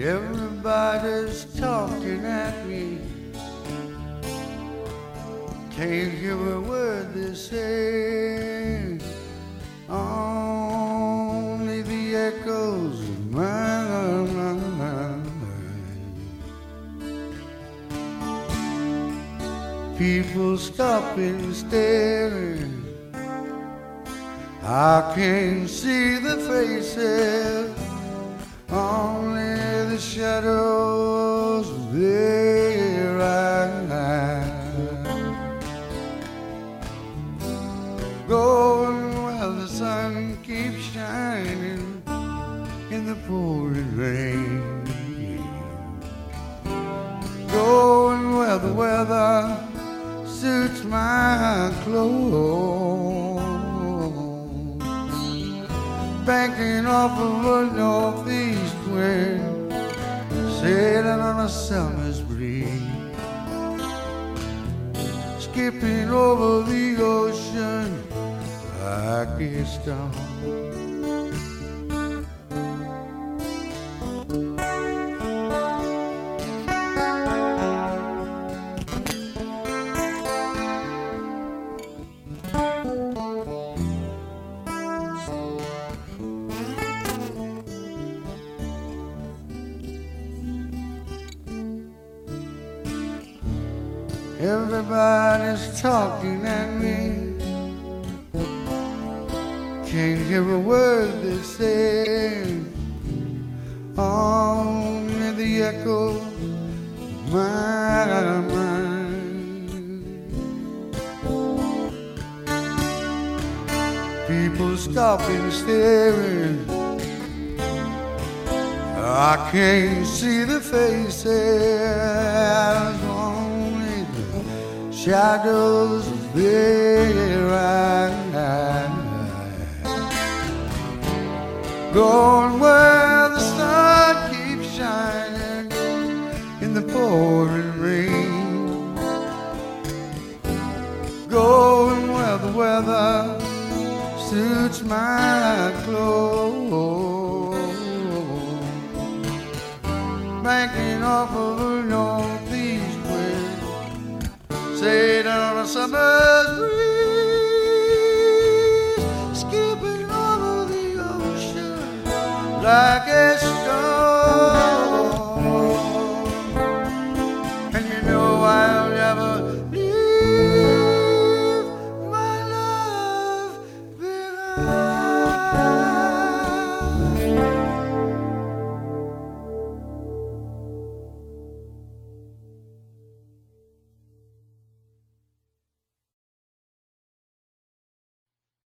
Everybody's talking at me. Can't hear a word they say. Only the echoes of my mind. People stopping, staring. I can't see the faces, only the shadows of their eyes. Going where the sun keeps shining in the pouring rain. Going where the weather suits my clothes. Banking off of a northeast wind, sailing on a summer's breeze, skipping over the ocean like a stone. Everybody's talking at me. Can't hear a word they say. Only the echo of my mind. People stopping, staring. I can't see the faces. Shadows of their eyes. Going where the sun keeps shining in the pouring rain. Going where the weather suits my clothes. Banking off of a northeast wind, sailing on a summer's breeze, skipping over the ocean like a